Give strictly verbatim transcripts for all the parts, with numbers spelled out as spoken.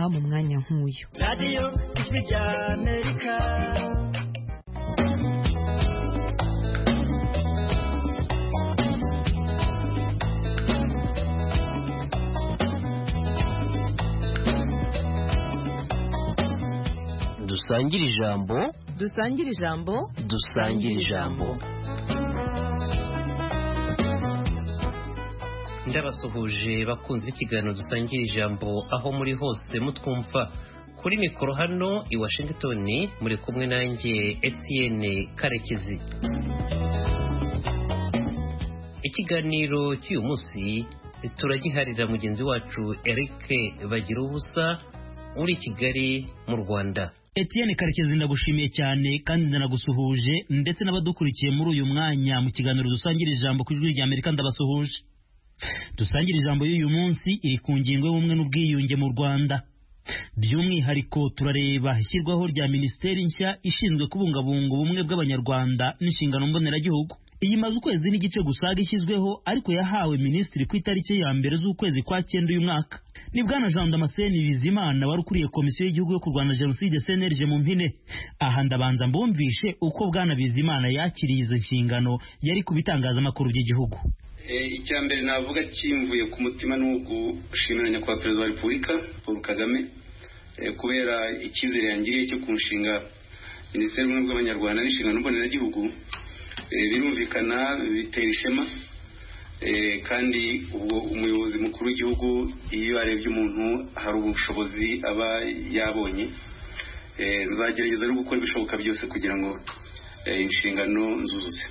mu mwanya nk'uyu. Radio Ijwi rya Amerika. Dusangire ijambo, dusangire ijambo, dusangire ijambo. Ndabasuhuje bakunze ikiganiro dusangira ijambo aho muri hose mutwumva. Kuri mikoro hano i Washington muri kumwe nanjye Etienne Karekezi. Ikiganiro cy'uyu munsi turagiharira mugenzi wacu Eric Bagirubusa uri Kigali mu Rwanda. Etienne Karekezi ndagushimiye cyane kandi ndanagusuhuje ndetse n'abadukurikiye muri uyu mwanya mu kiganiro dusangira ijambo ku Ijwi rya Amerika ndabasuhuje. Dusangira ijambo y'uyu munsi iri ku ngingo y'ubumwe n'ubwiyunge mu Rwanda. By'umwihariko turareba ishyirwaho rya minisiteri nshya ishinzwe kubungabunga ubumwe bw'Abanyarwanda n'inshingano mboneragihugu. Iyi maze ukwezi n'igice gusaga ishyizweho ariko yahawe minisitiri ku itariki ya mbere z'ukwezi kwa cyenda uyu mwaka. Ni bwana Jean Damascene Bizimana wari ukuriye komisiyo y'igihugu yo kurwanya jenoside C N R G mu mpine. Aha ndabanza mbumvishe uko bwana Bizimana yakiriye izo nshingano yari ku bitangazamakuru by'igihugu. Icya mbere navuga kimvuye ku mutima n'ugu gushimira nyakubahwa perezida wa Repubulika Paul Kagame kubera icyizere yangiriye cyo kunshinga minisiteri y'ubumwe bw'Abanyarwanda n'inshingano mboneragihugu. Birumvikana bitera ishema kandi ubwo umuyobozi mukuru w'igihugu iyo arebye umuntu hari ubushobozi aba yabonye. Nzagerageza no gukora ibishoboka byose kugira ngo inshingano nzuzuze.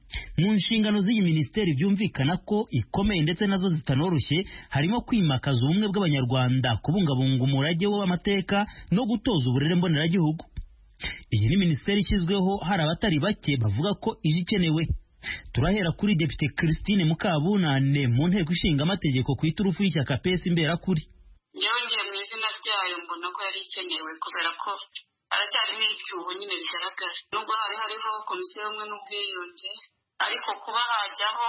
Mu nshingano z'iyi minisiteri byumvikana ko ikomeye ndetse nazo zitanoroshye harimo kwimakaza ubumwe bw'Abanyarwanda, kubungabunga umurage w'amateka no gutoza uburere mboneragihugu. Iyi ni minisiteri ishyizweho hari abatari bake bavuga ko ije ikenewe. Turahera kuri Depite Christine Mukabunane mu nteko ishinga amategeko ku iturufu y'ishyaka P S Imberakuri. Yongeye mu izina ryayo mbona ko yari ikenewe kubera ko aracyari n'icyuho nyine bigaragara. Nubwo hari hariho komisiyo y'ubumwe n'ubwiyunge ariko kuba hajyaho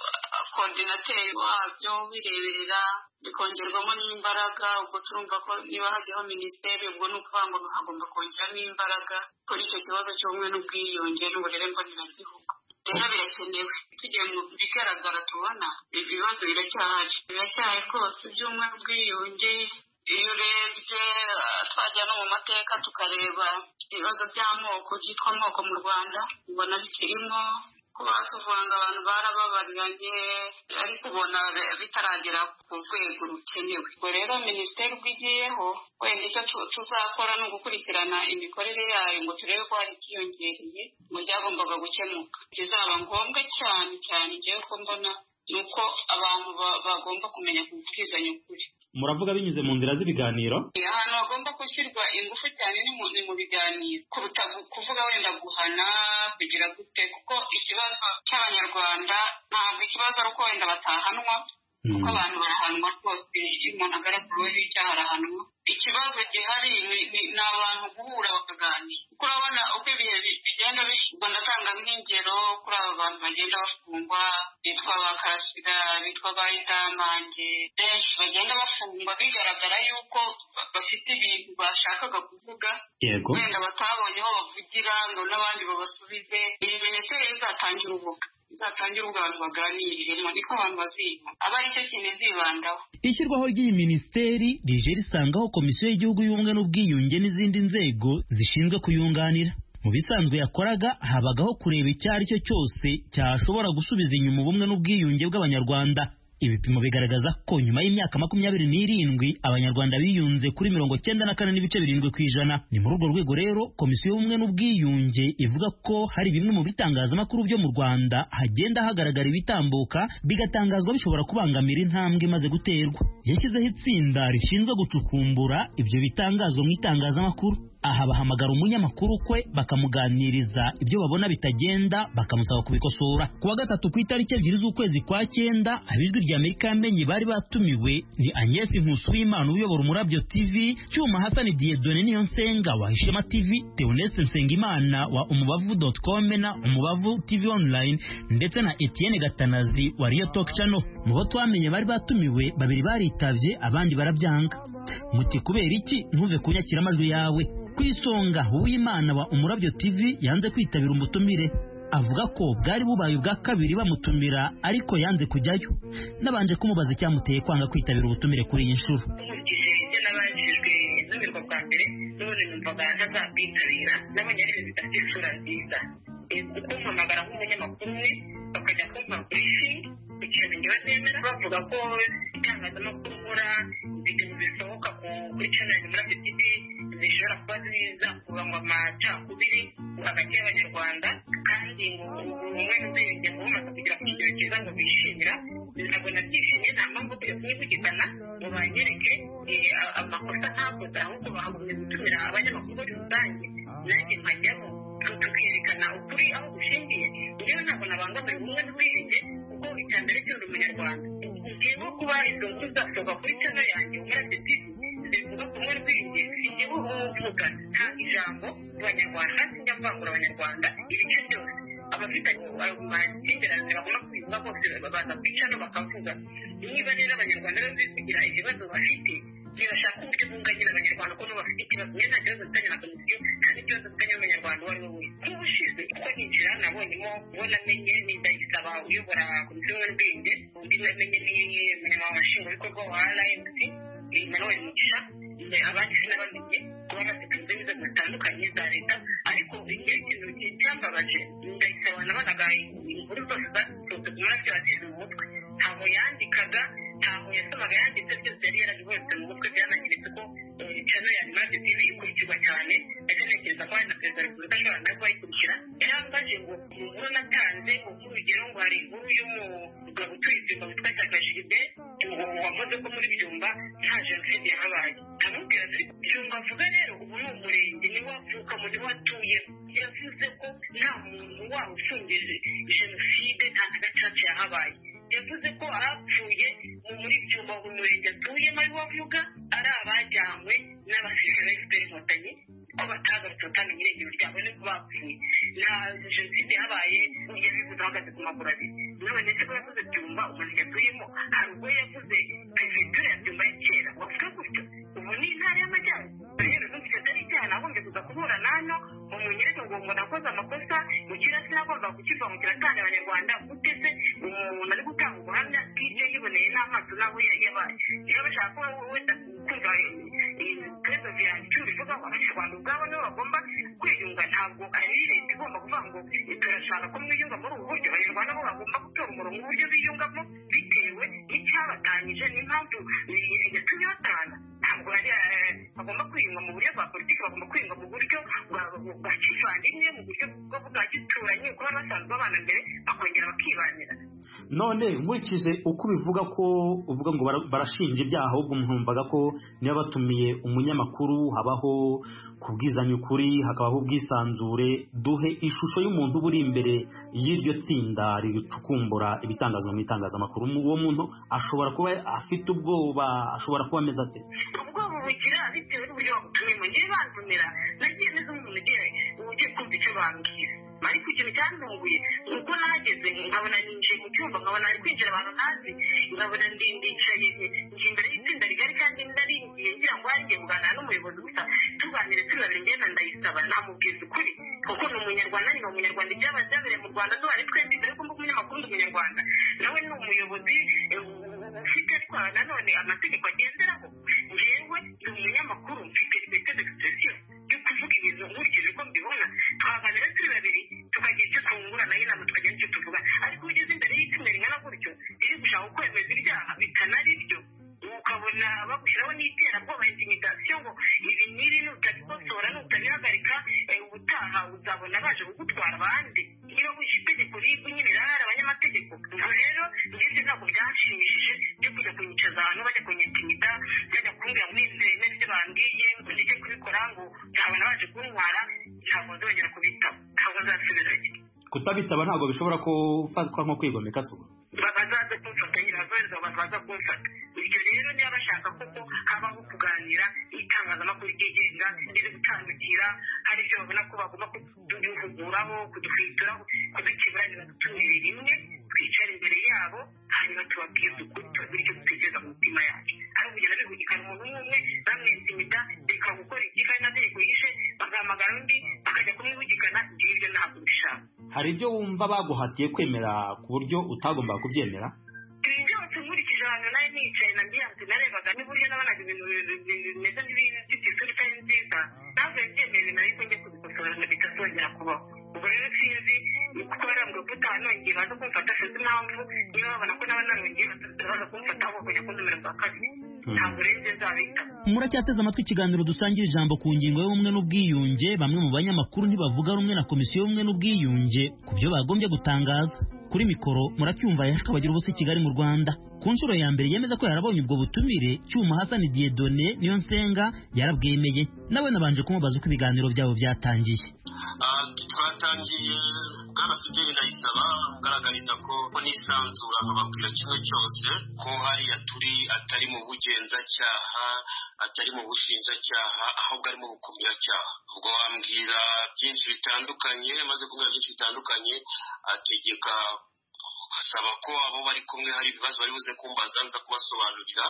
koordinateri wabyo bireberera bikongerwamo n'imbaraga, ubwo turumva ko niba hajyaho minisiteri ubwo ni ukuvuga ngo hagomba kongeramo imbaraga kuri icyo kibazo cy'ubumwe n'ubwiyunge n'uburere mboneragihugu. Rero birakenewe. Tugiye mu bigaragara tubona ibibazo biracyahari biracyahari rwose by'ubumwe n'ubwiyunge. Iyo urebye twajya no mu mateka tukareba ibibazo by'amoko byitwa amoko mu Rwanda ubona bikirimo. Kuba tuvuga ngo abantu barababariranye ariko ubona bitaragera ku rwego rukenewe. Ubwo rero minisiteri ubwo igiyeho wenda icyo tuzakora ni ugukurikirana imikorere yayo ngo turebe ko hari ikiyongereye mu byagombaga gukemuka. Kizaba ngombwa cyane cyane igihe ko mbona nuko abantu bagomba kumenya kubwizanya ukuri. Muravuga binyuze mu nzira z'ibiganiro? Ahantu hagomba gushyirwa ingufu cyane ni mu biganiro kuruta kuvuga wenda guhana kugira gute, kuko ikibazo cy'Abanyarwanda ntabwo ikibazo ari uko wenda batahanwa kuko abantu barahanwa rwose. Iyo umuntu agaragaraho icyaha arahanwa. Ikibazo gihari ni abantu guhura bakaganira, kuko urabona uko ibihe bigenda ubwo ndatanga nk'ingero kuri aba bantu bagenda bafungwa bitwa ba Karasira, bitwa ba Idamange, benshi bagenda bafungwa bigaragara yuko bafite ibintu bashakaga kuvuga wenda batabonye aho bavugira ngo n'abandi babasubize. Iyi minisiteri izatangira urubuga izatangira ubwo abantu baganiriremo niko abantu baziga aba ari cyo kintu zibandaho. Ishyirwaho ry'iyi minisiteri rije risangaho komisiyo y'igihugu y'ubumwe n'ubwiyunge n'izindi nzego zishinzwe kuyunganira. Mu bisanzwe yakoraga habagaho kureba icyo ari cyo cyose cyashobora gusubiza inyuma ubumwe n'ubwiyunge bw'Abanyarwanda. Ibipimo bigaragaza ko nyuma y'imyaka makumyabiri n'irindwi Abanyarwanda biyunze kuri mirongo cyenda na kane n'ibice birindwi ku ijana. Ni muri urwo rwego rero komisiyo y'ubumwe n'ubwiyunge ivuga ko hari bimwe mu bitangazamakuru byo mu Rwanda hagenda hagaragara ibitambuka bigatangazwa bishobora kubangamira intambwe imaze guterwa. Yashyizeho itsinda rishinzwe gucukumbura ibyo bitangazwa mu itangazamakuru. Aha bahamagara umunyamakuru kwe bakamuganiriza ibyo babona bitagenda bakamusaba kubikosora. Kuwa gatatu ku itariki ebyiri z'ukwezi kwa cyenda abijwi rya Amerika yamenye bari batumiwe ni Agnes Nkusuwimana uyobora Umurabyo T V, Cyuma Hassan Dieudonne Niyonsenga wa Ishema T V, Theoneste Nsengimana wa umubavu dot com na Umubavu T V Online ndetse na Etienne Gatanazi wa Rio Talk Channel. Mu bo twamenye bari batumiwe babiri baritavye abandi barabyanga. muti kubera iki ntuve kunyakira amajwi yawe. Ku isonga Uwimana wa Umurabyo T V yanze kwitabira umutumire, avuga ko bwari bubaye ubwa kabiri bamutumira ariko yanze kujyayo. Nabanje kumubaza icyamuteye kwanga kwitabira ubutumire kuri iyi nshuro. Nabajijwe n'umirwa bwa mbere none numvaga ntazabwitabira, nabonye ari ibintu bidafite isura nziza. Kuko mpamagara nk'umunyamakuru umwe bakajya kumpa briefing ku kintu njyewe nemera, bavuga ko itangazamakuru nkora ibintu bisohoka kuri channel Umurabyo T V zishobora kuba zizakuba ngo amacakubiri hagati y'abanyarwanda, kandi umwe n'ubwenge bumaze kugira ku kigero cyiza ngo bishimira. Ntabwo nabyishimiye, nta mpamvu yo kunyivugikana ngo banyereke amakosa ntakoze, ahubwo bahagumye gutumira abanyamakuru muri rusange nanjye nkajyamo tukerekana ukuri aho gushingiye. Njyewe ntabwo nabangamira ubumwe n'ubwiyunge kuko icya mbere cyose umunyarwanda ngiyeho kuba izo nkuru zasohoka kuri channel yanjye Umurabyo T V zivuga ku bumwe n'ubwiyunge, sinjyeho uvuga nta ijambo ku banyarwanda, sinjya mvangura abanyarwanda ibice byose. Abafitanye amakimbirane bagomba kwibuka bose baza kwicana bakavuga. Niba rero abanyarwanda bazi kugira ibibazo bafite, ntibashaka uburyo bunganyira abanyarwanda ko nabo bafite ikibazo. Niyo nta kibazo mfitanye na komisiyo, nta n'ikibazo mfitanye n'umunyarwanda uwo ari we wese. Nk'ubushize uko ninjira nabonyemo uwo namenye ni Ndayisaba uyobora komisiyo y'ubumwe n'ubwiyunge, undi namenye ni umunyamabanga nshingwabikorwa wa R M C Emmanuel Mugisha, abandi sinabamenye kuba bafite inzego zitandukanye za leta. Ariko ikintu cyambabaje, Ndayisaba nabonaga inkuru zose zasohotse ku Umurabyo azize mu mutwe, ntaho yandikaga, ntaho yasomaga yanditse, byose yari yarabibonetse mu mutwe. Byanangiritse ko channel ya Umurabyo T V ikurikirwa cyane, ndetse ntekereza ko hari na perezida wa repubulika ashobora nawe kubayikurikira. Yarambaje ngo inkuru natanze nk'urugero ngo hari inkuru y'umugabo utuye Byumba witwa Cyakashiride wavuze ko muri Byumba nta jenoside yahabaye. Ndamubwira ati Byumba avuga rero ubu ni umurenge, niwe wavuka mu niwe watuyemo. Yavuze ko nta muntu waba ufungije jenoside, nta na gacaca yahabaye. Yavuze ko abapfuye muri Byumba mu murenge atuyemo ari we avuga ari abajyanywe n'abasirikare ba F P R Inkotanyi, ko batagarutse batamenya irengero ryabo niko bapfuye. Nta jenoside yahabaye, yabivuze ahagaze ku maguru abiri. None se ko yavuze Byumba umurenge atuyemo, hari ubwo yavuze perefegitura ya Byumba ya kera, wavuga gutyo? Ubu ni intara y'amajyaruguru. Rero numvise atari icyaha nagombye kuza kuhura nano ngo munyereke ngo ngo nakoze amakosa, mukira sinagomba kukiva mu kiratanga abanyarwanda gute se umuntu ari gutanga ubuhamya bw'ibyo yiboneye n'amaso n'aho yabaye. Niba bashaka ko wenda kumva ibibazo byanjye icyo bivuga ngo abanyarwanda ubwabo nibo bagomba kwiyunga, ntabwo ari leta igomba kuvuga ngo turashaka ko mwiyunga muri ubu buryo. Abanyarwanda bo bagomba gutora umurongo uburyo biyungamo bitewe n'icyabatanyije n'impamvu yatumye batana. Ntabwo ari bagomba kwiyunga mu buryo bwa politiki, bagomba kwiyunga mu buryo bwa kivandimwe, mu buryo bwa gituranye, kuba basanzwe babana mbere bakongera bakibanira. None nkurikije uko ubivuga ko uvuga ngo barashinja ibyaha, ahubwo mwumvaga ko niba batumiye umunyamakuru habaho kubwizanya ukuri, hakabaho ubwisanzure. Duhe ishusho y'umuntu uri imbere y'iryo tsinda ricukumbura ibitangazwa mu itangazamakuru. Uwo muntu ashobora kuba afite ubwoba, ashobora kuba ameze ate? Ubwoba bugira bitewe n'uburyo bagutumiyemo. Ngiye bantumira nagiye meze nk'umuntu ugiye ugiye kumva icyo bambwira, ariko ikintu cyantunguye nuko nahageze nkabona ninjiye mu cyumba, nkabona ari kwinjira abantu ntazi, nkabona ndicaye imbere y'itsinda rigari kandi ndaringiye ngira ngo hagiye kuganira n'umuyobozi gusa tuganire turi babiri. Ngenda Ndayisaba namubwiza ukuri kuko ni umunyarwanda, ni umunyarwanda, ibyaba byabereye mu Rwanda duhari twese, mbere ko mvuga umunyamakuru ndi umunyarwanda, nawe ni umuyobozi ufite ariko nanone amategeko agenderaho. Njyewe ndi umunyamakuru, mfite liberté d'expression yo kuvuga ibintu nkurikije ko mbibona. Twaganira turi babiri tukagira icyo twungurana inama, tukagira icyo tuvuga. Ariko ugeze imbere y'itsinda ringana gutyo riri gushaka kwemeza ibyaha bitanari byo, ukabona bagushyiraho n'iterabwoba, intimidasiyo, ngo ibi n'ibi nutabikosora nutabihagarika ubutaha uzabona baje kugutwara abandi. Niba wishe itegeko ribu nyine rirahari abanyamategeko. Ubwo rero ngeze ntabwo byanshimishije byo kujya kunyicaza ahantu bajya kunyitimida, bajya kumbwira mwizeye n'ibyo bambwiye ngo ndeke kubikora, ngo ntabona baje kuntwara. Ntabwo nzongera kubitaba, ntabwo nzasubirayo. Kutabitaba ntabwo bishobora kufatwa nko kwigomeka se? Bazaze kumfata nyine, bazohereza abantu baza kumfata. Ibyo rero niba bashaka koko habaho kuganira itangazamakuru ryigenga riri gutandukira hari ibyo babona ko bagomba kuduvuguraho kudufituraho kudukiburanira dutumire rimwe twicara imbere yabo hanyuma tubabwire ukuri tubabwire icyo dutekereza mu mitima yacu ari kugenda bihugikana umuntu umwe bamwensimida reka gukora iki kandi na tegeko yishe bagahamagara undi bakajya kumwihugikana ibyo ntabwo bishaka. Hari ibyo wumva baguhatiye kwemera ku buryo utagomba kubyemera? Ibi byose nkurikije ahantu nawe nicaye na mbiyanse narebaga n'uburyo nabonaga ibintu bimeze n'ibifite isura itari nziza ntabwo yabyemera ariko njye kubikosora ngo bitazongera kubaho. Ubwo rero sinzi kuko barambwira ko utanongeye baza kumfata sinzi impamvu niba babona ko naba narongeye baza kumfata aho kujya ku numero bwa kabiri ntabwo rero ibyo nzabita. Muracyateze amatwi ikiganiro dusangira ijambo ku ngingo y'ubumwe n'ubwiyunge. Bamwe mu banyamakuru ntibavuga rumwe na komisiyo y'ubumwe n'ubwiyunge ku byo bagombye gutangaza. Kuri mikoro muracyumva yakabagira ubusa i Kigali mu Rwanda. Ku nshuro ya mbere yemeza ko yarabonye ubwo butumire, Cyuma Hassan Dieudonné niyo nsenga yarabwemeye. Nawe nabanje kumubaza uko ibiganiro byabo byatangiye. Twatangiye bwana Fidele Ndayisaba mugaragariza ko nisanzura nkababwira kimwe cyose ko hariya turi atari mu bugenzacyaha atari mu bushinjacyaha ahubwo ari mu bukumyacyaha. Ubwo wambwira byinshi bitandukanye maze kumwira byinshi bitandukanye ategeka asaba ko abo bari kumwe hari ibibazo bari buze kumbaza nza kubasobanurira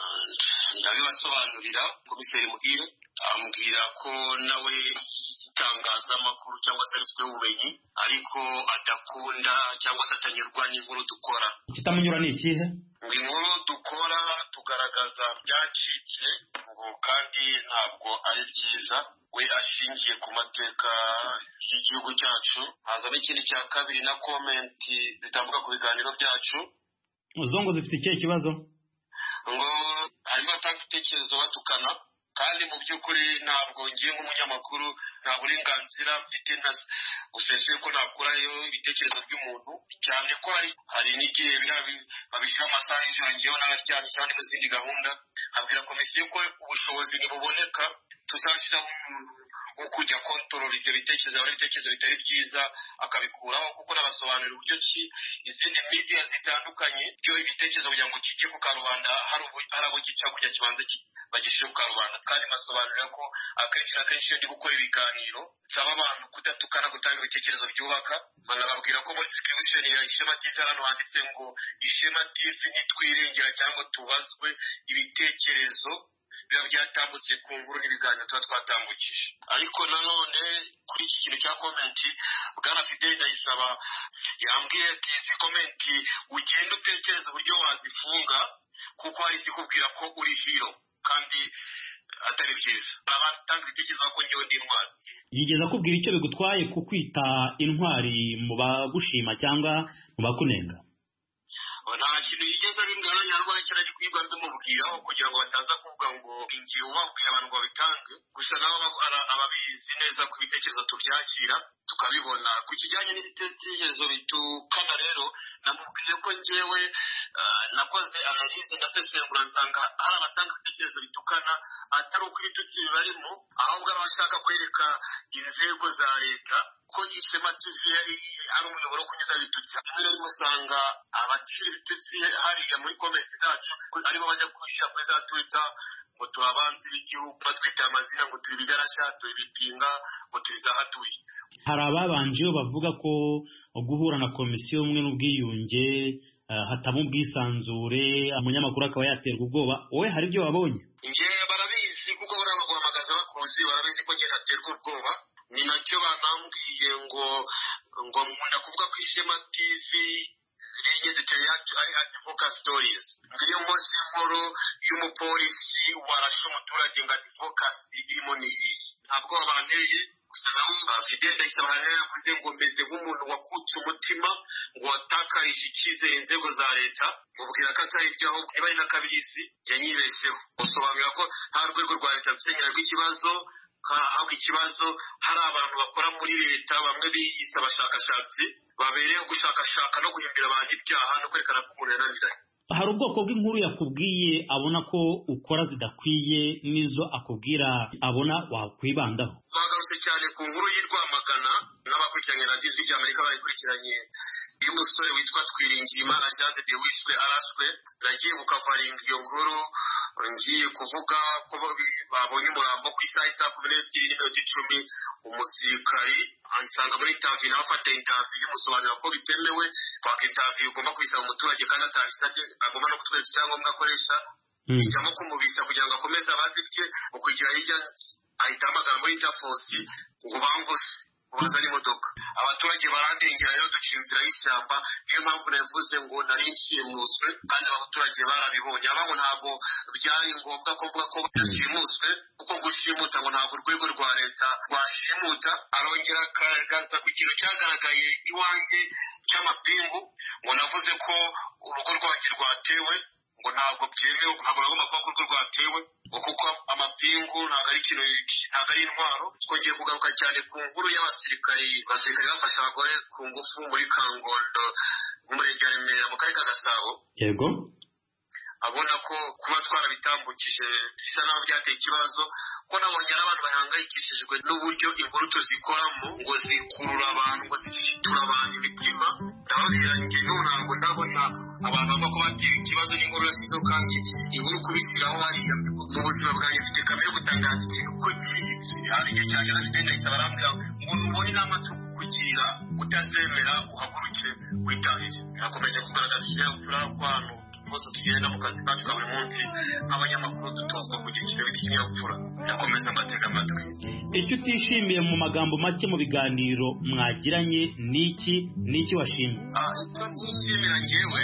ndabibasobanurira komiseri Muhire ambwira ko nawe itangazamakuru cyangwa se afite ubumenyi ariko adakunda cyangwa se atanyurwa n'inkuru dukora. Ikitamunyura ni ikihe? Inkuru dukora tugaragaza byacitse ngo kandi ntabwo ari byiza we ashingiye ku mateka y'igihugu cyacu. Hazamo ikindi cya kabiri na komenti zitambuka ku biganiro byacu. Uzongo zifite ikihe kibazo? Ngo harimo atanga ibitekerezo batukana kandi mu by'ukuri ntabwo ngiye nk'umunyamakuru nta burenganzira mfite useseye ko nakurayo ibitekerezo by'umuntu cyane ko hari hari n'igihe babishyira amasaha y'ijoro ngewe n'abaryamye cyangwa mu zindi gahunda habwira komisiyo ko ubushobozi ntibuboneka tuzashyiraho umuntu wo kujya kontorora ibyo bitekerezo aho ibitekerezo bitari byiza akabikuraho kuko nabasobanurira uburyo ki izindi media zitandukanye byo ibitekerezo kugira ngo kijye ku karubanda hari abo gica kujya kibanza bagishyira ku karubanda kandi basobanurira ko akenshi na kenshi iyo ndi gukora ibiganiro nsaba abantu kudatukana gutanga ibitekerezo byubaka banababwira ko muri description ya Ishema T V hano handitse ngo Ishema T V nitwirengera cyangwa tubazwe ibitekerezo biba byatambutse ku nkuru n'ibiganiro tuba twatambukije. Ariko nanone kuri iki kintu cya komenti bwana Fidele Ndayisaba yambwiye ati izi komenti ugenda utekereza uburyo wazifunga kuko hari zikubwira ko uri hero kandi atari byiza. Abatanga ibitekerezo ko ngewe ndi intwari. Yigeze akubwira icyo bigutwaye kukwita intwari mu bagushima cyangwa mu bakunenga? Nta kintu yigeze abimbwira nyarwanda cyane kwigwa ndimubwiraho kugira ngo bataza kuvuga ngo ingiye wabwiye abantu ngo babitange gusa nabo ababizi neza ku bitekerezo tubyakira tukabibona. Ku kijyanye n'ibitekerezo bitukana rero namubwiye ko ngewe nakoze analyse ndasesengura nsanga hari abatanga ibitekerezo bitukana atari uko ibitutsi bibarimo ahubwo abashaka kwereka inzego za leta ko Ishema T V ari umuyoboro wo kunyuza ibitutsi. Rimwe rero usanga abacira ibitutsi hariya muri komenti zacu aribo bajya gushyira kuri za Twitter ngo turabanzi b'igihugu batwita amazina ngo turi bigarasha turi bitinga ngo turi zahatuye. Hari ababanje bavuga ko guhura na komisiyo y'ubumwe n'ubwiyunge hataba ubwisanzure umunyamakuru akaba yaterwa ubwoba. Wowe hari ibyo wabonye? Nge barabizi kuko barabaguhamagaza bakuzi barabizi ko nge haterwa ubwoba. Ni nacyo banambwiye ngo ngo nkunda kuvuga ko Ishema T V Regenerative ari advocacy stories. Ngiyo mbozi inkuru y'umupolisi warashe umuturage ngo advocacy irimo n'iyi. Ntabwo abanteye gusa nabo Fidele Ndayisaba yavuze ngo mbese nk'umuntu wakutse umutima ngo watakarije icyizere inzego za leta mubwira ko atari ibyaho niba ari n'akabirizi yanyibesheho. Usobanura ko nta rwego rwa leta rusenyera rw'ikibazo ahubwo ikibazo hari abantu bakora muri leta bamwe biyise abashakashatsi babereye gushakashaka no guhimbira abantu ibyaha no kwerekana ko umuntu yananiranye. Hari ubwoko bw'inkuru yakubwiye abona ko ukora zidakwiye n'izo akubwira abona wakwibandaho? Bagarutse cyane ku nkuru y'Irwamagana n'abakurikiranye radiyo z'ijya Amerika bayikurikiranye y'umusore witwa Twiringiyimana Jean de wishwe arashwe nagiye mukavaringa iyo nkuru ngiye kuvuga ko babonye umurambo ku isaha isa kumi n'ebyiri n'iminota icumi umusirikari ansanga muri interview nawe afata interview musobanura ko bitemewe kwaka interview ugomba kubisaba umuturage kandi atabisabye agomba no kutwereka icyangombwa akoresha ijyamo kumubisa kugira ngo akomeze abazi bye ukugira hirya ahita hamagara muri interforce ngo bangose bazana imodoka abaturage barandengera rero duciye inzira y'ishyamba niyo mpamvu navuze ngo nari nshimuswe kandi abaturage barabibonye ababo ntabwo byari ngombwa ko mvuga ko bashimuswe kuko gushimuta ngo ntabwo urwego rwa leta rwashimuta arongera akagaragaza ku kintu cyagaragaye iwanjye cy'amapingu ngo navuze ko urugo rwanjye rwatewe ngo ntabwo byemewe ntabwo nagomba kuba urugo rwatewe kuko amapingu ntabwo ari ikintu ntabwo ari intwaro twongeye kugaruka cyane ku nkuru y'abasirikari abasirikari bafashe abagore ku ngufu muri Kangondo mu murenge wa Remera mu karere ka Gasabo yego abona ko kuba twarabitambukije bisa naho byateye ikibazo ko nabonye ari abantu bahangayikishijwe n'uburyo inkuru tuzikoramo ngo zikurura abantu ngo zishitura abantu imitima ndababwira njye n'ubu ntabwo ndabona abantu bavuga ko batewe ikibazo n'inkuru yasizeho kandi inkuru kubishyiraho hariya mu buzima bwanjye mfite kamere yo gutangaza ikintu ko hari igihe cya jenoside ndayisaba arambwira ngo nubone inama tukugira utazemera uhaguruke witahire nakomeje kugaragaza ikinyabupfura kw'abantu bose tugenda mu kazi kacu ka buri munsi nk'abanyamakuru dutozwa kugira ikintu cy'ikinyabupfura ndakomeza mbatega amatwi. Icyo utishimiye mu magambo make mu biganiro mwagiranye niki niki washimye? Icyo ntishimira njyewe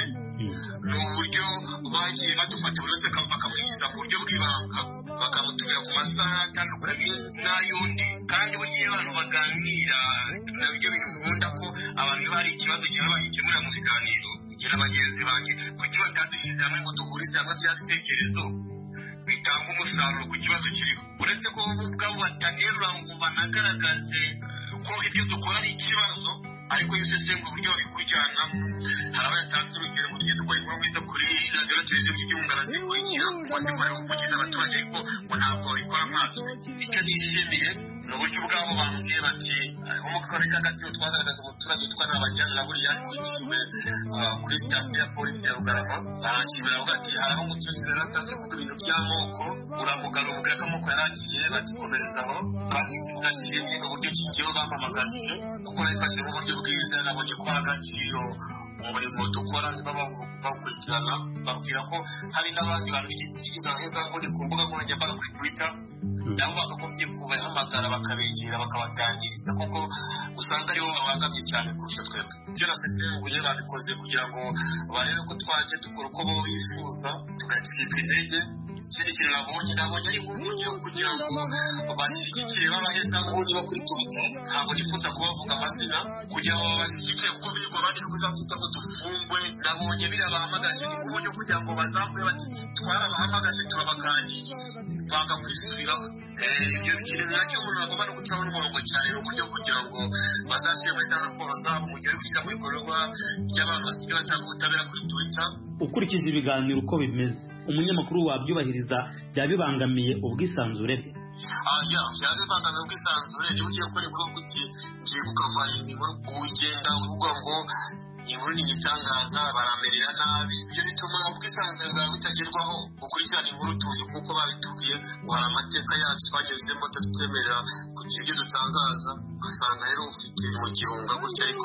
ni uburyo bagiye badufata buri wese bakamwishyuza ku buryo bw'ibanga bakamutumira ku masaha atandukanye n'ay'undi kandi burya iyo abantu baganira nabyo bintu nkunda ko abantu iyo hari ikibazo gihe bagikemura mu biganiro kugira bagenzi banjye kuki batadushyize hamwe ngo duhurize hamwe bya bitekerezo bitanga umusaruro ku kibazo kiriho uretse ko bo ubwabo batanerura ngo banagaragaze ko ibyo dukora ari ikibazo ariko iyo usesengura uburyo babikurikirana hari abayatanze urugero ngo tujye dukora inkuru nziza kuri radiyo na televiziyo by'igihugu arazikurikira ngo zikorere ubuvugizi abaturage ariko ngo ntabwo babikora nkatwe icyo nishimiye ni uburyo ubwabo bambwiye bati nko mu karere ka Gatsibo twagaragaza umuturage twari abajyanira buriya yakurikiwe kuri sitasiyo ya polisi ya Rugarama baranshimira bavuga ati hari aho umucuruzi yari atanze kuvuga ibintu by'amoko uramugana uvuga ko amoko yarangiye bati komerezaho kandi ikindi nashimye ni uburyo kigiyeho bampamagaje kuko nabifashe mu buryo bwiza nabonye ko hari agaciro umurimo dukora bawukurikirana babwira ko hari n'abandi bantu bigize abaheza nguni ku mbuga nkoranyambaga kuri Twitter nabo bakagombye kubahamagara bakabegera bakabaganiriza kuko usanga aribo babangamye cyane kurusha twebwe ibyo nasesenguye babikoze kugira ngo barebe ko twaje dukora uko bo bifuza tugatwitwa intege ikindi kintu nabonye nabonye ari uburyo kugira ngo bashyigikire babaheza nguni bo kuri Twitter ntabwo nifuza kubavuga amazina kugira ngo babashyigikire kuko birirwa bari kuzafita ngo dufungwe nabonye birabahamagaje ni uburyo kugira ngo bazamure bati twarabahamagaje turabaganiriye banga kwisubiraho ibyo kintu nacyo umuntu agomba no gucaho n'umurongo cyane n'uburyo kugira ngo bazashyire muri za raporo zabo mu gihe gushyira mu bikorwa by'abantu basigaye batanga ubutabera kuri Twitter. Ukurikije ibiganiro uko bimeze umunyamakuru wabyubahiriza byaba bibangamiye ubwisanzure bwe? Ah ya byaba bibangamiye ubwisanzure niba ugiye gukora inkuru guti ngiye kukavaringa inkuru ugenda uvuga ngo inkuru ni igitangaza baramerera nabi ibyo bituma ubwisanzure bwawe butagerwaho ukurikirana inkuru tuzi kuko babitubwiye ngo hari amateka yacu twagezemo tatwemerera kugira ibyo dutangaza ugasanga rero ufite mu gihunga gutya ariko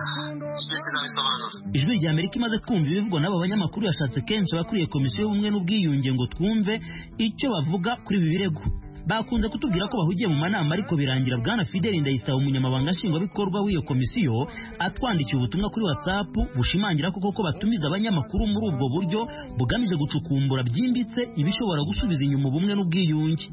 igihe kizabisobanura. Ijwi rya Amerika imaze kumva ibivugwa n'aba banyamakuru yashatse kenshi abakuriye komisiyo y'ubumwe n'ubwiyunge ngo twumve icyo bavuga kuri ibi birego. Bakunze kutubwira ko bahugiye mu manama ariko birangira bwana Fidel Ndayisaba umunyamabanga nshingwabikorwa w'iyo komisiyo atwandikiye ubutumwa kuri WhatsApp bushimangira ko koko batumiza abanyamakuru muri ubwo buryo bugamije gucukumbura byimbitse ibishobora gusubiza inyuma ubumwe n'ubwiyunge.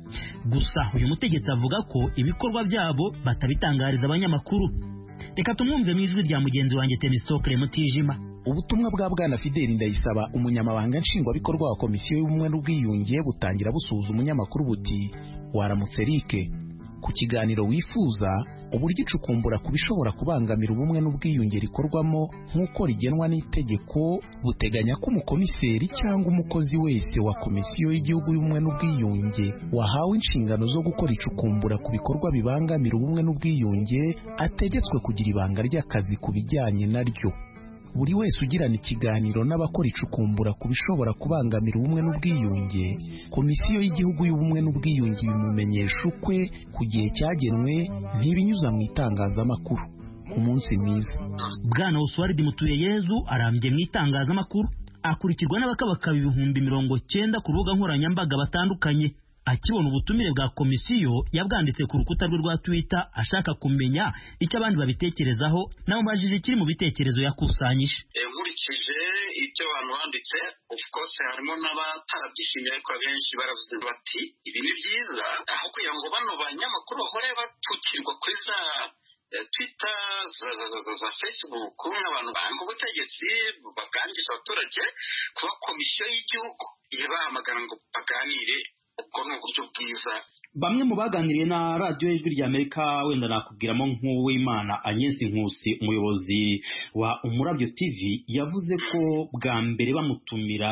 Gusa uyu mutegetsi avuga ko ibikorwa byabo batabitangariza abanyamakuru. Reka tumwumve mu ijwi rya mugenzi wanjye Temistokle Mutijima. Ubutumwa bwa bwana Fidel Ndayisaba umunyamabanga nshingwabikorwa wa komisiyo y'ubumwe n'ubwiyunge butangira busuhuza umunyamakuru buti waramutse Eric ku kiganiro wifuza, uburyo icukumbura ku bishobora kubangamira ubumwe n'ubwiyunge rikorwamo nk'uko rigenwa n'itegeko buteganya ko umukomiseri cyangwa umukozi wese wa Komisiyo y'Igihugu y'Ubumwe n'Ubwiyunge wahawe inshingano zo gukora icukumbura ku bikorwa bibangamira ubumwe n'ubwiyunge ategetswe kugira ibanga ry'akazi ku bijyanye naryo. Buri wese ugirana ikiganiro n'abakora icukumbura ku bishobora kubangamira ubumwe n'ubwiyunge, Komisiyo y'Igihugu y'Ubumwe n'Ubwiyunge bimumenyesha ukwe ku gihe cyagenwe ntibinyuza mu itangazamakuru. Umunsi mwiza. Bwana Oswald Mutuyeyezu arambye mu itangazamakuru, akurikirwa n'abakabakaba ibihumbi mirongo cyenda ku rubuga nkoranyambaga batandukanye. Akibona ubutumire bwa komisiyo yabwanditse ku rukuta rwe rwa Twitter ashaka kumenya icyo abandi babitekerezaho, namubajije ikiri mu bitekerezo yakusanyije. Nkurikije ibyo abantu banditse, of course harimo n'abatarabyishimiye, ariko abenshi baravuze bati ibi ni byiza, aho kugira ngo bano banyamakuru bahore batukirwa kuri za Twitter, za, za, za, za Facebook, nk'abantu banga ubutegetsi bakangisha abaturage, kuba komisiyo y'igihugu ibahamagara ngo baganire, ubwo ni uburyo bwiza. Bamwe mu baganiriye na radiyo y'Ijwi ry'Amerika, wenda nakubwiramo nk'Uwimana Agnes Nkusi, umuyobozi wa Umurabyo T V, yavuze ko bwa mbere bamutumira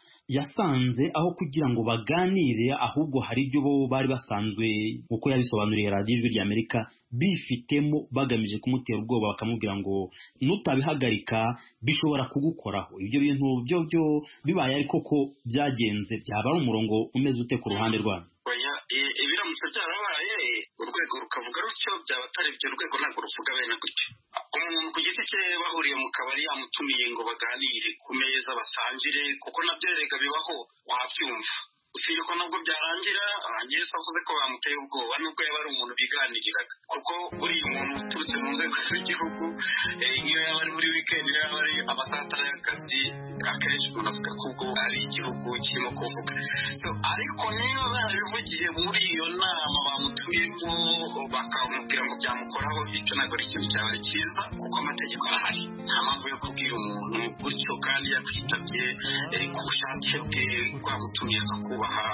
yasanze aho kugira ngo baganire, ahubwo hari ibyo bo bari basanzwe, uko yabisobanuriye radiyo y'Ijwi ry'Amerika, bifitemo bagamije kumutera ubwoba, bakamubwira ngo nutabihagarika bishobora kugukoraho. Ibyo bintu byo byo bibaye ariko ko byagenze, byaba ari umurongo umeze ute ku ruhande rwanyu? Oya, ibiramutse byarabaye urwego rukavuga rutyo, byaba atari ibyo rwego ntabwo ruvuga bene gutyo. Umuntu ku giti cye bahuriye mu kabari yamutumiye ngo baganire ku meza basangire, kuko nabyo erega bibaho, wabyumva. Usibye ko nubwo byarangira Agnes avuze ko bamuteye ubwoba, nubwo yaba ari umuntu biganiriraga, kuko buriya umuntu uturutse mu nzego z'igihugu, niyo yaba ari muri weekend, yaba ari amasaha y'akazi, akenshi umuntu avuga ko ubwo ari igihugu kirimo kuvuga. So ariko niba barabivugiye muri iyo nama bamutumiyemo bakamubwira ngo byamukoraho, icyo ntabwo ari ikintu cyaba cyiza, kuko amategeko arahari. Nta mpamvu yo kubwira umuntu gutyo kandi yakwitabye ku bushake bwe rwamutumiye akakubaha,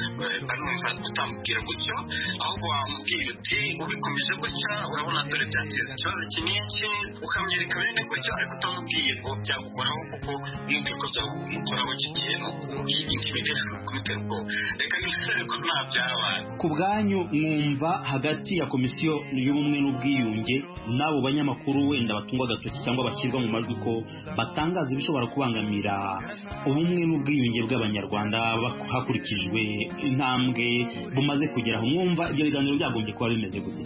anumva utamubwira gutyo, ahubwo wamubwira uti ubikomeje gutya urabona dore byateza ikibazo iki n'iki, ukamwereka bene gutyo, ariko utamubwiye ngo byagukoraho, kuko n'ubwo ko byagukoraho kigiye no intimidation kumutera ubwoba. Reka nisere ko nta byabaye. Ku bwanyu mwumva hagati ya Komisiyo y'Ubumwe n'Ubwiyunge n'abo banyamakuru wenda batungwa agatoki cyangwa bashyirwa mu majwi ko batangaza ibishobora kubangamira ubumwe n'ubwiyunge bw'Abanyarwanda hakurikijwe intambwe bumaze kugeraho, mwumva ibyo biganiro byagombye kuba bimeze gute?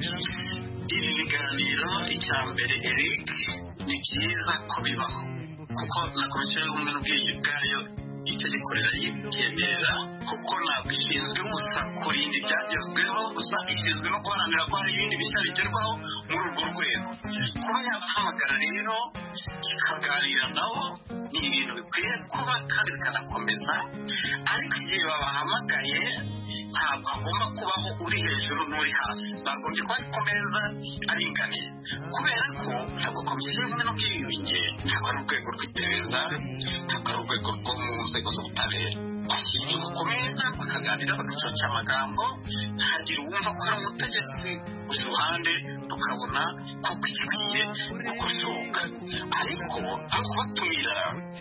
Ibi biganiro icya mbere Eric ni byiza ko bibaho, kuko na Komisiyo y'Ubumwe n'Ubwiyunge bwayo itegeko rirayibyemerera, kuko ntabwo ishinzwe gusa kurinda ibyagezweho gusa, ishinzwe no guharanira ko hari ibindi bishya bigerwaho muri urwo rwego. Kuba yabahamagara rero ikaganira nabo ni ibintu bikwiye kuba kandi bikanakomeza, ariko igihe babahamagaye ntabwo hagomba kubaho uri hejuru n'uri hasi, bagombye kuba ari ku meza aringaniye, kubera ko ntabwo Komisiyo y'Ubumwe n'Ubwiyunge ntabwo ari urwego rw'iperereza, ntabwo ari urwego rwo mu nzego z'ubutabera. Bashyirwa ku meza bakaganira, bagacoca amagambo, ntihagire uwumva ko ari umutegetsi, buri ruhande rukabona ko bikwiye gukosoka. Ariko aho kubatumira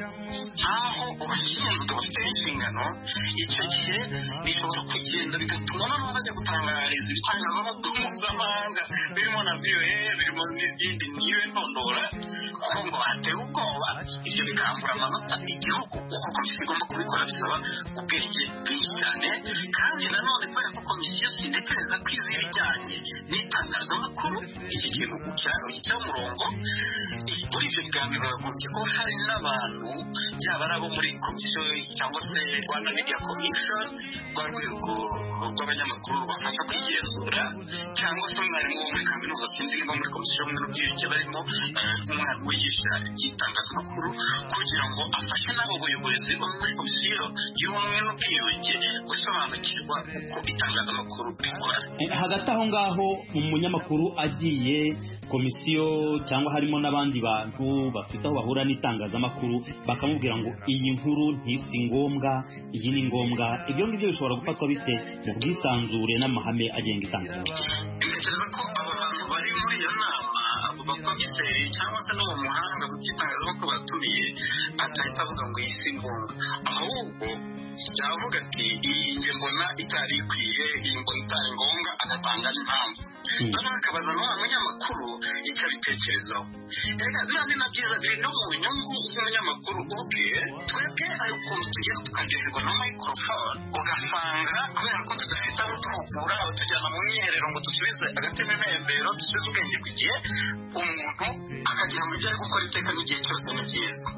nkaho ubashinzwe bafite inshingano, icyo gihe bishobora kugenda bigatuma noneho bajya gutangariza ibitangazamakuru mpuzamahanga birimo na V O A, birimo n'izindi niwe ndondora, kuko ngo batewe ubwoba, ibyo bikambura amanota igihugu, kuko komisiyo igomba kubikora bisaba ubwenge bwinshi cyane. Kandi nanone kubera ko komisiyo sintekereza ko izi ibijyanye n'itangazamakuru iki kintu gica umurongo, muri ibyo biganiro bagombye ko hari n'abantu, yaba ari abo muri komisiyo cyangwa se Rwanda Media Commission, rwa rwego rw'abanyamakuru rubafasha kwigenzura, cyangwa se umwarimu wo muri kaminuza, sinzi niba muri Komisiyo y'Ubumwe n'Ubwiyunge barimo nk'umwarimu wigisha iby'itangazamakuru, kugira ngo afashe n'abo bayobozi bo muri Komisiyo y'Ubumwe n'Ubwiyunge gusobanukirwa uko itangazamakuru rikora. Hagati aho ngaho umunyamakuru agiye komisiyo cyangwa harimo n'abandi bantu bafite aho bahura n'itangazamakuru, bakamubwira ngo iyi nkuru ntisi ngombwa, iyi ni ngombwa, ibyo ngibyo bishobora gufatwa bite mu bwisanzure n'amahame agenga itangazamakuru? iyo nama abo bakomiseri cyangwa se n'uwo muhanga mu by'itangazamakuru batumiye atahita avuga ngo iyi si ngombwa, ahubwo yavuga ati iyi nge mbona itari ikwiye, iyi mbona itari ngombwa, agatanga n'impamvu. noneho akabaza n'uwo munyamakuru icyo abitekerezaho. reka biriya ni na byiza, biri no mu nyungu z'umunyamakuru ubwe. twebwe hari ukuntu tugenda tukaryoherwa na microphone, ugasanga kubera ko tudafite aho duhugura, aho tujyana mu myiherero ngo dusubize agatemembero, dusubize ubwenge ku gihe, umuntu akagira ngo ibyo ari gukora iteka n'igihe cyose ni byiza.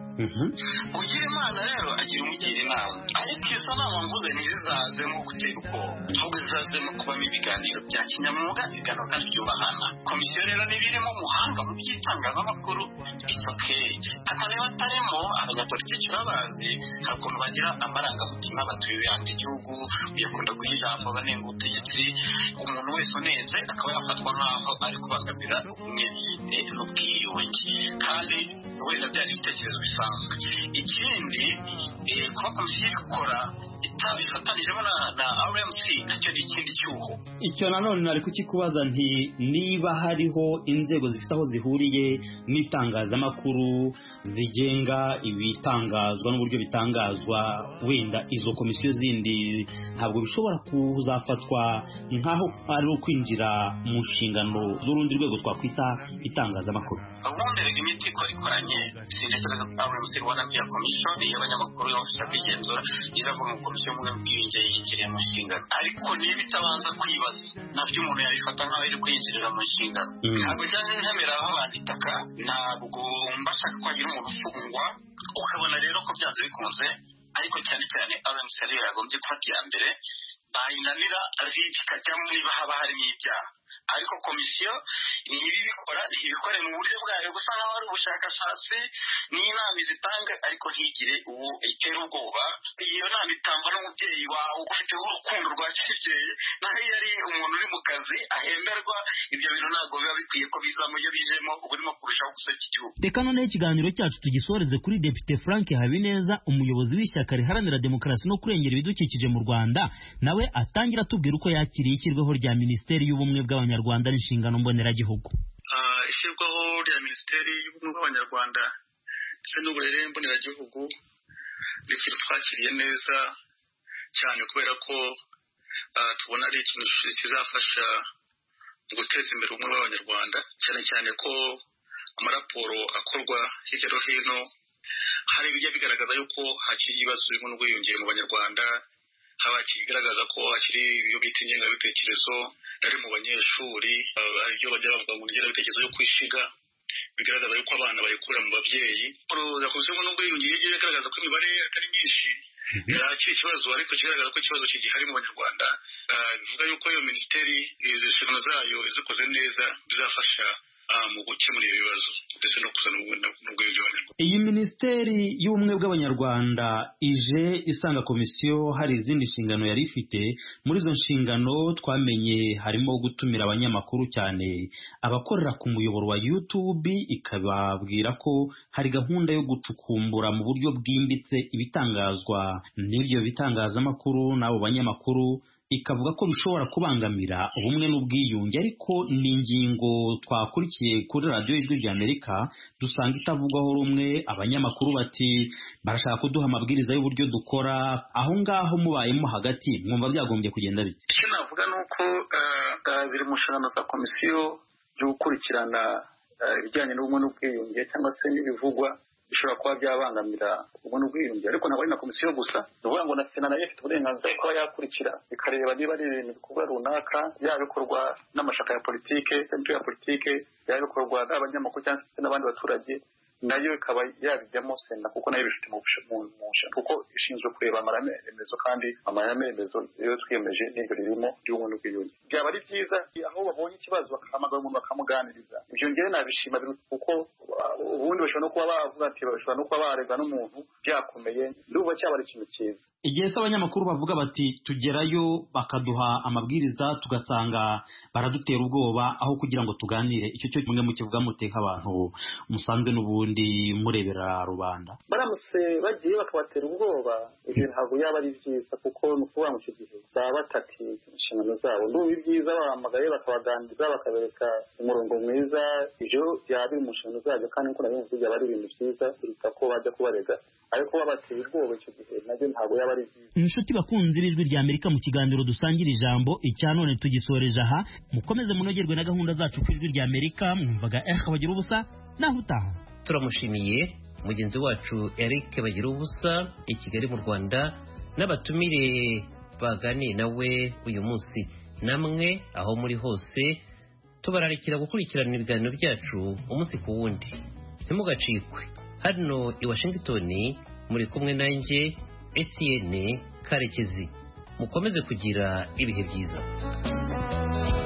ugira imana rero agira umugira inama, ariko izo nama mvuze ntizizazemo gutera ubwoba, ahubwo zizazemo kubamo ibiganiro bya kinyamwuga, ibiganiro kandi byubahana. komisiyo rero niba irimo umuhanga mu by'itangazamakuru, it's okay. ariko niba atarimo, abanyapolitiki babazi hari ukuntu bagira amarangamutima, batuye ibihanga igihugu, uyakunda guha ijambo banenga ubutegetsi, umuntu wese unenze akaba yafatwa nk'aho ari kubangamira ubumwe n'ubwiyunge, kandi wenda byari ibitekerezo bisanzwe. ikindi kuba komisiyo ikora itabifatanijemo na R M C nacyo ni ikindi cyuho. icyo nanone nari kukikubaza nti niba hariho inzego zifite aho zihuriye n'itangazamakuru zigenga ibitangazwa n'uburyo bitangazwa, wenda izo komisiyo zindi ntabwo bishobora kuzafatwa nk'aho ari ukwinjira mu nshingano z'urundi rwego twakwita itangazamakuru. ubundi rega imiti ikora ikoranye, sintekereza ko R M C rwanda media commission y'abanyamakuru yose bigenzura iravuga ngo komisiyo y'ubumwe n'ubwiyunge yinjiriye mu nshingano, ariko niba itabanza kwibaza nabyo umuntu yabifata nk'aho iri kwinjirira mu nshingano. ntabwo njyanye ntemera aho abantu itaka, ntabwo mbashaka ko hagira umuntu ufungwa, ukabona rero ko byanze bikunze, ariko cyane cyane R M C rero yagombye gufata iya mbere, bayinanira ridi ikajyamo niba haba harimo ibyaha, ariko komisiyo ntibibikora, ntibikore mu buryo bwayo gusa nk'aho ari ubushakashatsi n'inama zitanga, ariko ntigire uwo itera ubwoba. iyo nama itangwa n'umubyeyi wawe ugufiteho urukundo rwa kibyeyi, naho iyo ari umuntu uri mu kazi ahemberwa, ibyo bintu ntabwo biba bikwiye ko bizamo. iyo bijemo uba urimo kurushaho gusebya igihugu. reka noneho ikiganiro cyacu tugisoreze kuri Depite Frank Habineza, umuyobozi w'ishyaka riharanira demokarasi no kurengera ibidukikije mu Rwanda, nawe atangira atubwira uko yakiriye ishyirwaho rya Minisiteri y'Ubumwe bw'Abanyarwanda n'inshingano mboneragihugu. ishyirwaho rya Minisiteri y'Ubumwe bw'Abanyarwanda ndetse n'uburere mboneragihugu ni ikintu twakiriye neza cyane, kubera ko tubona ari ikintu kizafasha mu guteza imbere ubumwe bw'Abanyarwanda, cyane cyane ko amaraporo akorwa hirya no hino hari ibijya bigaragaza yuko hakiri ibibazo birimo n'ubwiyunge mu Banyarwanda, haba kigaragaza ko hakiri ibyo bita ingengabitekerezo ari mu banyeshuri, hari ibyo bajya bavuga ngo ingengabitekerezo yo kwishiga, bigaragaza yuko abana bayikura mu babyeyi. komisiyo n'ubwiyunge yagiye igaragaza ko imibare atari myinshi, hakiri ikibazo, ariko kigaragaza ko ikibazo kigihari mu Banyarwanda. bivuga yuko iyo minisiteri izi nshingano zayo izikoze neza bizafasha mu gukemura ibibazo ndetse no kuzana ubwiyunge bw'Abanyarwanda. iyi minisiteri y'ubumwe bw'Abanyarwanda ije isanga komisiyo hari izindi nshingano yari ifite. muri izo nshingano twamenye harimo gutumira abanyamakuru, cyane abakorera ku muyoboro wa YouTube, ikababwira ko hari gahunda yo gucukumbura mu buryo bwimbitse ibitangazwa n'ibyo bitangazamakuru n'abo banyamakuru, ikavuga ko bishobora kubangamira ubumwe n'ubwiyunge. ariko ni ingingo twakurikiye kuri radiyo y'Ijwi ry'Amerika dusanga itavugwaho rumwe. abanyamakuru bati barashaka kuduha amabwiriza y'uburyo dukora. aho ngaho mubayemo hagati mwumva byagombye kugenda bite? icyo navuga ni uko biri mu nshingano za komisiyo yo gukurikirana ibijyanye n'ubumwe n'ubwiyunge cyangwa se n'ibivugwa bishobora kuba byabangamira ubumwe n'ubwiyunge, ariko ntabwo ari na komisiyo gusa. ni ukuvuga ngo na sena nayo ifite uburenganzira bwo kuba yakurikira ikareba niba ari ibintu bikorwa runaka, yaba bikorwa n'amashyaka ya politike, imitwe ya politike, yaba bikorwa n'abanyamakuru cyangwa se n'abandi baturage, nayo ikaba yabijyamo sena, kuko nayo bifite mu nshingano, kuko ishinzwe kureba amarame remezo, kandi amarame remezo iyo twiyemeje n'ibyo ririmo ry'ubumwe n'ubwiyunge. byaba ari byiza aho babonye ikibazo bakahamagara umuntu bakamuganiriza. ibyo ngere nabishima, kuko ubundi bashobora no kuba bavuga ati bashobora no kuba barega n'umuntu byakomeye, ndumva cyaba ari ikintu cyiza. igihe se abanyamakuru bavuga bati tugerayo bakaduha amabwiriza tugasanga baradutera ubwoba aho kugira ngo tuganire, icyo cyo kimwe mu kivuga muteka abantu musanzwe n'ubundi murebera rubanda. Baramutse bagiye bakabatera ubwoba ibyo ntabwo yaba ari byiza, kuko ni ukuvuga mu gihe baba batatiye inshingano zabo. Ndumva ibyiza bahamagaye bakabaganiriza bakabereka umurongo mwiza, ibyo byaba biri mu nshingano zabyo, kandi nk'uko nabivuze byaba ari ibintu byiza biruta ko bajya kubarega, ariko babateye ubwoba icyo gihe nabyo ntabwo yaba ari byiza. Inshuti bakunzi b'Ijwi rya Amerika, mu kiganiro dusangira ijambo icya none tugisoreje aha. Mukomeze munogerwe na gahunda zacu ku Ijwi rya Amerika. Mwumvaga Eric Bagira ubusa, naho utaha. Turamushimiye mugenzi wacu Eric Bagira ubusa i Kigali mu Rwanda, n'abatumire baganiye nawe uyu munsi. Namwe aho muri hose tubararikira gukurikirana ibiganiro byacu umunsi ku wundi, ntimugacikwe. Hano i Washington muri kumwe nanjye Etienne Karekezi. Mukomeze kugira ibihe byiza.